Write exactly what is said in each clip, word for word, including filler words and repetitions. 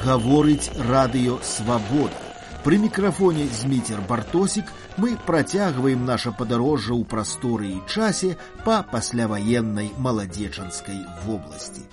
гаворыць радыё «Свабода». Пры мікрафоне Зміцер Бартосік мы працягваем наша падарожжа ў прасторы і часе па пасляваеннай маладзечанскай вобласці.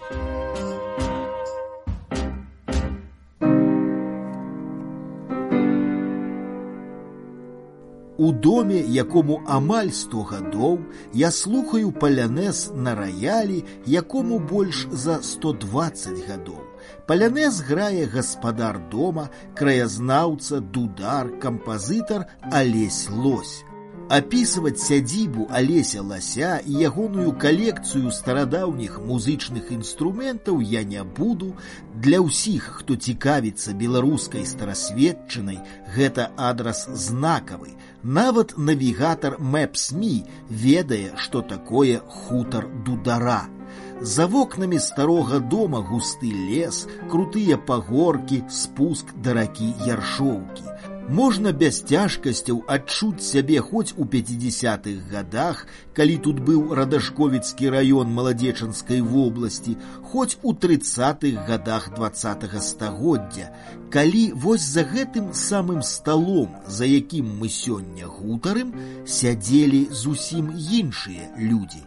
У доме, якому амаль сто гадоў, я слухаю палянез на раялі, якому больш за сто дваццаць гадоў. Палянез грае гаспадар дома, краязнаўца, дудар, кампазітар Алесь Лось. Апісваць сядзібу Алеся Лася і ягоную калекцыю старадаўніх музычных інструментаў я не буду. Для ўсіх, хто цікавіцца беларускай старасветчынай, гэта адрас знакавы. Нават навігатар Мэпс точка ми ведае, што такое хутар дудара. За вокнамі старога дома густы лес, крутыя пагоркі, спуск да ракі Яршоўкі. Можна без цяжкасцяў адчуць сябе хоць у пяцідзясятых гадах, калі тут быў Радашковіцкі раён Маладзечанскай вобласці, хоць у трыццатых гадах дваццатага стагоддзя, калі вось за гэтым самым сталом, за якім мы сёння гутарым, сядзелі зусім іншыя людзі.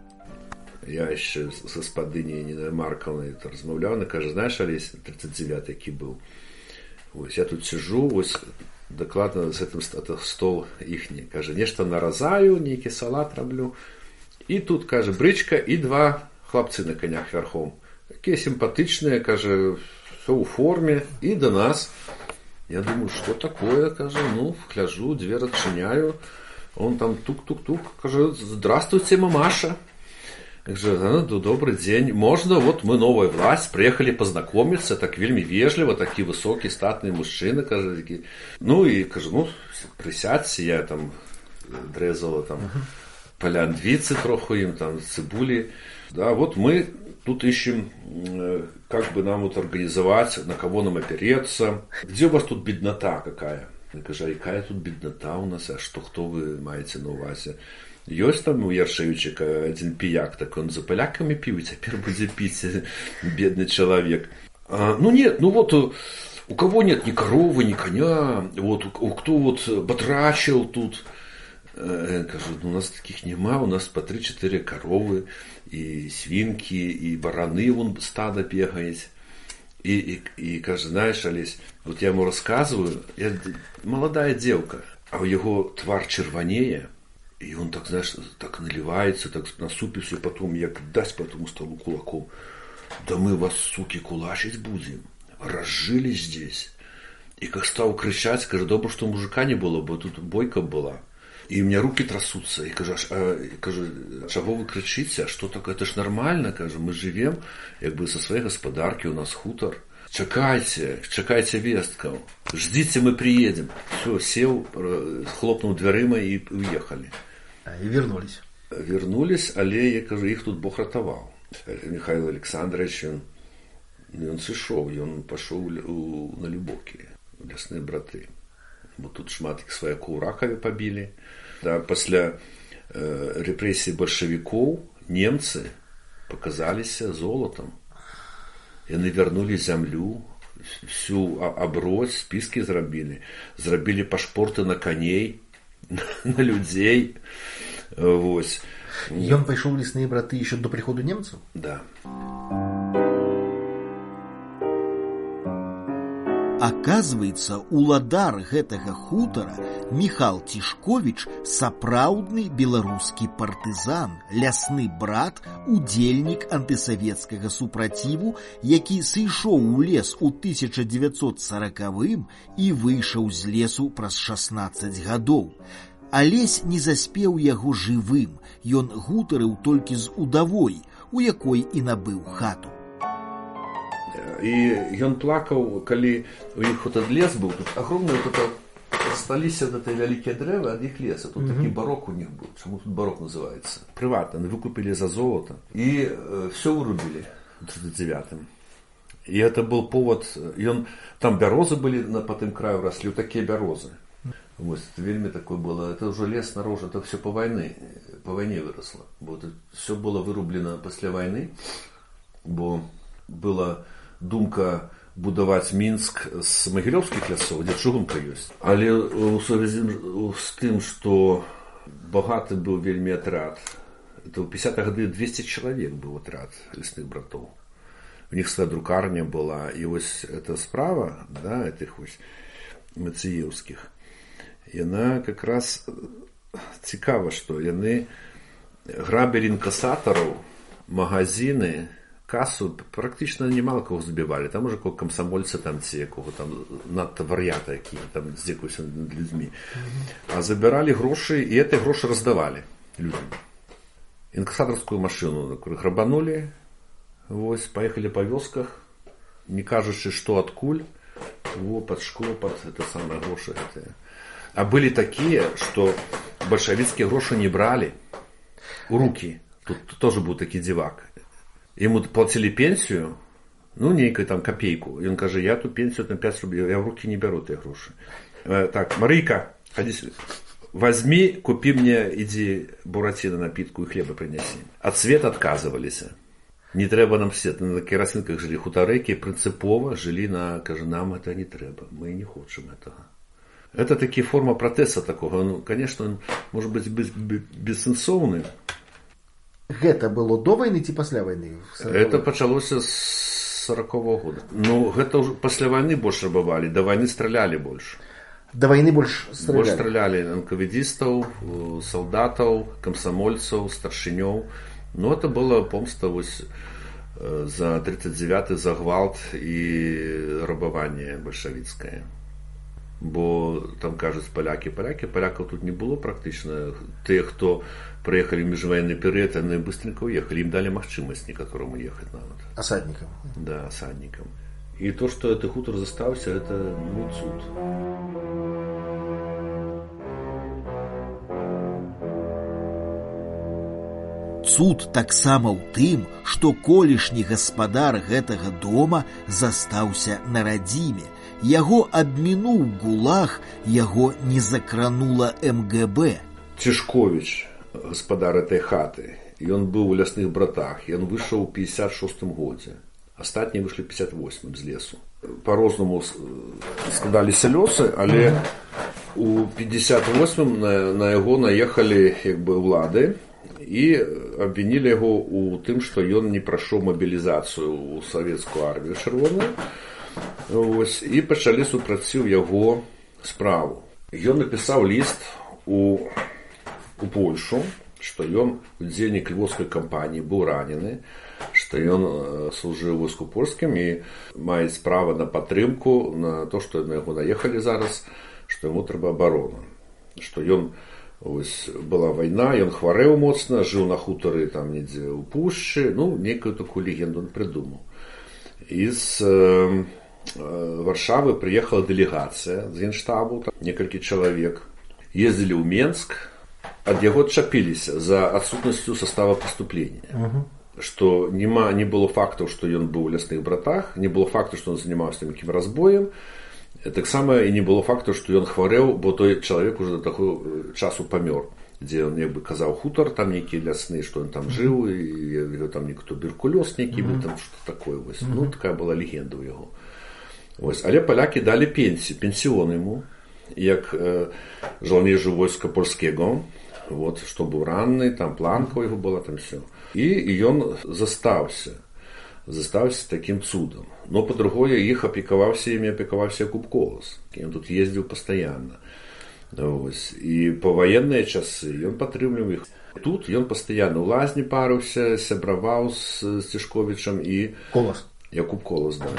Я еще с господыней Ниной Марковной размовлял, она каже, знаешь, Олесь, тридцать девятый який был. Ось я тут сижу, ось докладно с этим стол ихний. Каже, нечто наразаю, некий салат роблю. И тут, каже, бричка и два хлопцы на конях верхом. Такие симпатичные, каже, все у форме. И до нас. Я думаю, что такое, каже, ну, гляжу, дверь отчиняю. Он там тук-тук-тук, каже, здравствуйте, мамаша. Каже, ну, добрый день. Можно, вот мы новая власть, приехали познакомиться, так вельми вежливо, такие высокие, статные мужчины, каже, такие. Ну, и, каже, ну, присядьте, я там дрезала там uh-huh. полянвицы троху им, там, цибули. Да, вот мы тут ищем, как бы нам вот организовать, на кого нам опереться. Где у вас тут беднота какая? Я кажу, а какая тут беднота у нас, а что, кто вы маете на увазе? Ёсць там у Яршевичика один пияк, так он за поляками пил, и теперь будет пить, бедный человек. А, ну нет, ну вот у кого нет ни коровы, ни коня, вот у, у кто вот батрачил тут. Я кажу, ну, у нас таких нема, у нас по три-четыре коровы, и свинки, и бараны, вон стадо бегает. И, и, и каже, знаешь, Олесь, вот я ему рассказываю, я, молодая девка, а у его твар червонее. И он так, знаешь, так наливается, так насупится, потом я даст по этому столу кулаком. Да мы вас, суки, кулачить будем. Разжили здесь. И как стал кричать, скажу, добро, что мужика не было, бы тут бойка была. И у меня руки трясутся. И кажу, а, кажу, чего вы кричите? А что такое? Это ж нормально, кажу, мы живем, как бы со своей господарки, у нас хутор. Чекайте, чекайте вестков. Ждите, мы приедем. Все, сел, хлопнул дверима и уехали. И вернулись. Вернулись, але, я кажу, их тут Бог ратовал. Михаил Александрович, он, он сышов, и он пошел у, на Любоки, в лесные браты. Вот тут шматик свояку у Ракове побили. Да, после э, репрессий большевиков немцы показались золотом. И они вернули землю, всю обрось, списки зрабили. Зрабили пашпорты на коней, на людей. Вот. И он пошел в лесные браты еще до прихода немцев? Да. Аказваецца, уладар гэтага хутара Міхал Цішковіч сапраўдны беларускі партызан, лясны брат, удзельнік антысавецкага супраціву, які сышоў у лес у тысяча дзевяцьсот саракавым і выйшаў з лесу праз шаснаццаць гадоў. Алесь не заспеў яго жывым, ён гутарыў толькі з удавой, у якой і набыў хату. И он плакал, коли у них вот этот лес был, тут огромные вот это остались вот это великие древа от их леса. Тут mm-hmm. такой барок у них был. Почему тут барок называется? Приватно. Они выкупили за золото. И э, все вырубили в тридцать девятом. И это был повод. И он, там березы были на, по тем краю росли, вот такие березы. Вот, это вельми такое было. Это уже лес снаружи, это все по войне. По войне выросло. Вот, все было вырублено после войны. Бо было думка будаваць Мінск з магілёўскіх лясоў, дзе чыгунка ёсць. Але ў сувязі з тым, што багаты быў вельмі атрад, это ў пятидесятых гады двести чалавек быў атрад лясных братоў. У них свая друкарня была, і вось эта справа, да, этих вось мацыеўскіх, яна как раз цікава, што яны грабілі інкасатараў, магазины, касу, практычна немало кого забівалі. Там уже кого камсамольца там ці якого там надта вар'ята, які там здзекуюцца над людзьмі. А забіралі грошы, і эти грошы раздавалі людям. Інкасатарскую машину грабанулі, вось, паехалі па вёсках, не кажучы, што адкуль, во, пад шкло, пад это самае грошы гэтыя. А былі такія, што бальшавіцкія грошы не бралі у рукі. Тут тоже быў такі дзівак. Ему платили пенсию, ну, нейкую там копейку. И он говорит, я ту пенсию на пять рублей, я в руки не беру эти гроши. Так, Марийка, ходи сюда. Возьми, купи мне, иди буратино напитку и хлеба принеси. От света отказывались. Не треба нам свет. На керосинках жили хутареки, принципово жили на, каже, нам это не треба, мы не хотим этого. Это такие форма протеста такого. Ну, конечно, он может быть бессенсовный. Гэта было до войны ці пасля войны? Это пачалося з сорокового года. Ну, гэта ўжо пасля войны больш рабавалі, да войны стралялі больш. Да войны больш стралялі? Больш стралялі энкавідзістаў, салдатаў, камсамольцаў, старшынёў. Ну, это была помста вось за тридцать девятый, за гвалт і рабаванне бальшавіцкае. Бо там кажуць палякі, палякі, палякаў тут не было практычна. Тыя, хто прыехалі ў міжваенны перыяд, яны быстренько уехалі, ім далі магчымасць некаторым уехаць нават. Асаднікам. Да, асаднікам. І то, што гэты хутар застаўся, это, ну, цуд. Цуд таксама ў тым, што колішні гаспадар гэтага дома застаўся на радзіме. Яго абмінуў гулаг, яго не закранула эм гэ бэ. Цішковіч, гаспадар этой хаты, ён быў у лясных братах, ён выйшаў у пятьдесят шостым годзе. Астатнія выйшлі ў пятьдесят восьмым з лесу. По-рознаму складаліся лёсы, але у пятьдесят восьмым на, на яго наехалі як бы ўлады і абвінілі яго ў тым, што ён не прайшоў мабілізацыю ў савецкую армію чырвоную. Ось, і пачалі супраціў яго справу. Ён напісаў ліст у, у Польшу, што ён удзельнік львоўскай кампаніі, быў ранены, што ён служыў у войску польскім і мае справа на падтрымку, на то, што на яго наехалі зараз, што яму трэба абарона. Што ён, ось, была вайна, ён хварэў моцна, жыў на хутары там недзе ў пушчы, ну, нейкую такую легенду он придумаў. І з э, Варшавы приехала делегация з генштабу, некалькі чалавек. Ездили ў Менск, ад яго адчапіліся за адсутнасцю состава преступления. Uh-huh. Што нема, не было фактаў, што ён быў у лясных братах, не было факту, што ён занимаўся нейкім разбоем, таксама і не было факту, што ён хварэў, бо той чалавек уже да таго часу памёр, дзе ён як бы казаў хутар, там нейкі лясны, што ён там жыў, і там нейкі туберкулёз нейкі, uh-huh. там што такое вось. Uh-huh. Ну, такая была легенда ў яго. Ось, але палякі далі пенсію, пенсіон яму, як э, жаўнежу войска польскага, вот, што быў ранны, там планка ў яго была, там все. І, і ён застаўся, застаўся такім цудам. Но па-другое, іх апекаваўся імі, апекаваўся Якуб Колас. Ён тут ездзіў пастаянна. Ось, і па ваенныя часы ён падтрымліваў іх. Тут ён пастаянна ў лазні парыўся, сябраваў з Цішковічам і... Колас. Якуб Колас, да.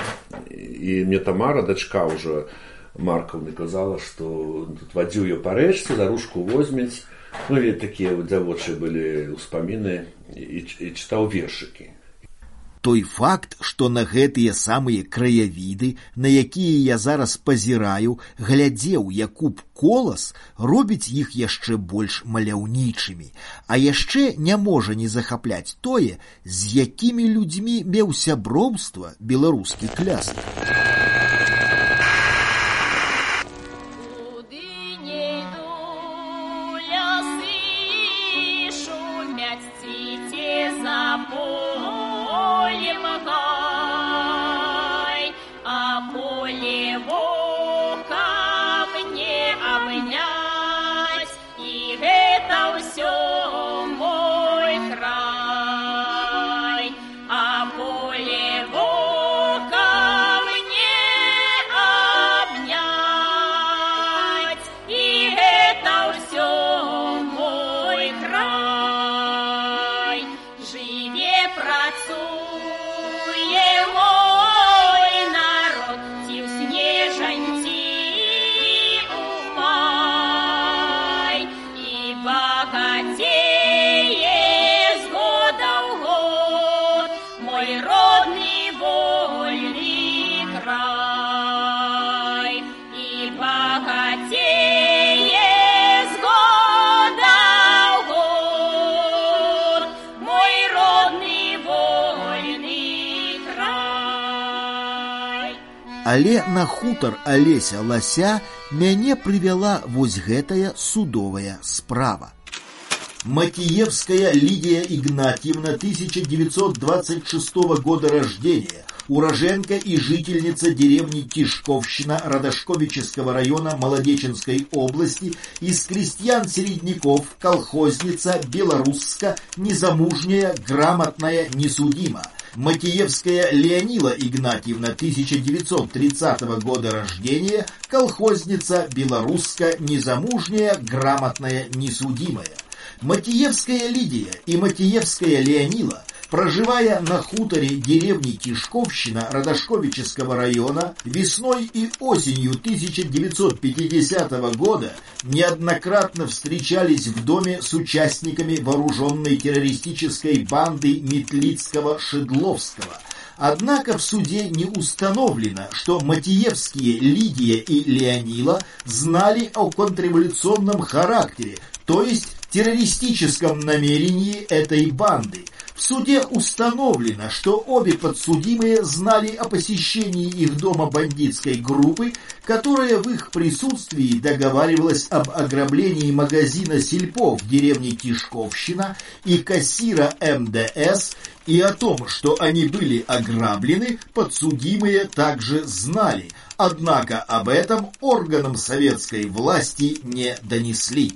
І мне Тамара, дачка ўжо Маркаўны, казала, што тут вадзіў ее па рэчцы, за ручку возьмець. Ну, і такія дзявочыя былі ўспаміны, і, і чытаў вершыкі. Той факт, што на гэтыя самыя краявіды, на якія я зараз пазіраю, глядзеў Якуб Колас, робіць іх яшчэ больш маляўнічымі. А яшчэ не можа не захапляць тое, з якімі людзьмі меў сяброўства беларускі клястар. А Але на хутар Алеся Лася мяне прывяла вось гэтая судовая справа. Матиевская Лидия Игнатьевна, тысяча девятьсот двадцать шестого года рождения, уроженка и жительница деревни Тишковщина Радошковического района Молодеченской области, из крестьян-середняков, колхозница, белорусска, незамужняя, грамотная, несудима. Матиевская Леонила Игнатьевна, тысяча девятьсот тридцатого года рождения, колхозница, белорусска, незамужняя, грамотная, несудимая. Матиевская Лидия и Матиевская Леонила, проживая на хуторе деревни Тишковщина Радошковического района, весной и осенью тысяча девятьсот пятидесятого года неоднократно встречались в доме с участниками вооруженной террористической банды Метлицкого-Шедловского. Однако в суде не установлено, что Матиевские Лидия и Леонила знали о контрреволюционном характере, то есть террористическом намерении этой банды. В суде установлено, что обе подсудимые знали о посещении их дома бандитской группы, которая в их присутствии договаривалась об ограблении магазина «Сельпо» в деревне Тишковщина и кассира эм дэ эс, и о том, что они были ограблены, подсудимые также знали, однако об этом органам советской власти не донесли.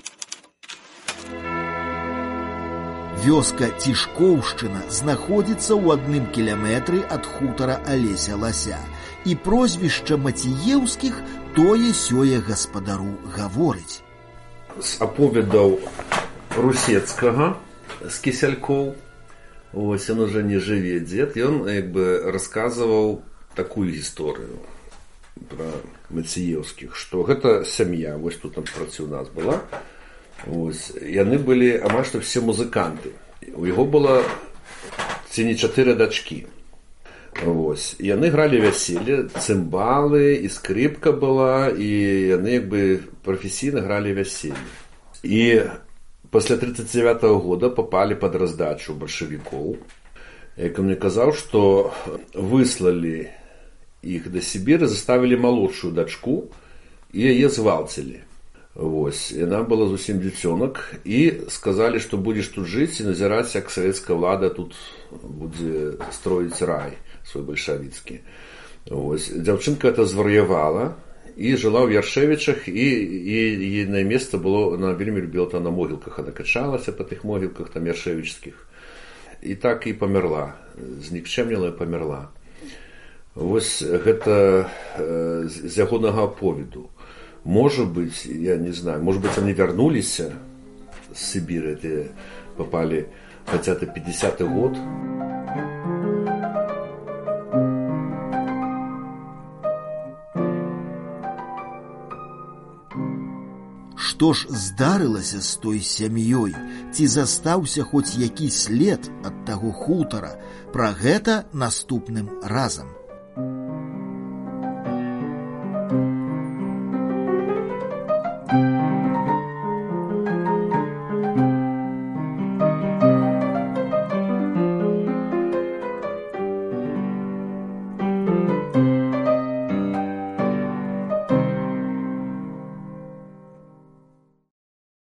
Вёска Тишкоўшчына знаходзіцца ў адным кіляметры ад хутара Алеся Лася, і прозвішча Матіеўскіх тое-сёе гаспадару гаворыць. З аповедаў Русецкага з Кісялькоў, ось ён уже не жыве дзед, ён як бы расказваў такую гісторыю пра Матіеўскіх, што гэта сям'я, вось тут напроці у нас была. Ось, яны былі амаль што все музыканты. У яго было ці не чатыры дачкі. Ось, яны гралі вяселле, цымбалы, і скрипка была, і яны як бы прафесійна гралі вяселле. І пасля тридцать девятого года попали под раздачу бальшавікоў. Як мне казаў, што выслалі іх да Сібіры, заставілі малодшую дачку і яе згвалцілі. Вось, яна была зусім дзіцёнак, і сказалі, што будзеш тут жыць і назіраць, як савецкая ўлада тут будзе строіць рай свой бальшавіцкі. Вось, дзяўчынка это звар'явала і жыла ў Яршевічах, і ейнае месца было, она вельмі любіла там на могілках, она качалася па тых могілках там яршевічскіх, і так і памерла, знікчэмніла і памерла. Вось гэта э, з ягонага аповеду. Может быть, я не знаю, может быть, они вернулись с Сибири, это попали хотя бы пятидесятый год. Што ж здарылася з той сям'ёй? Ці застаўся хоць які след ад таго хутара? Пра гэта наступным разам.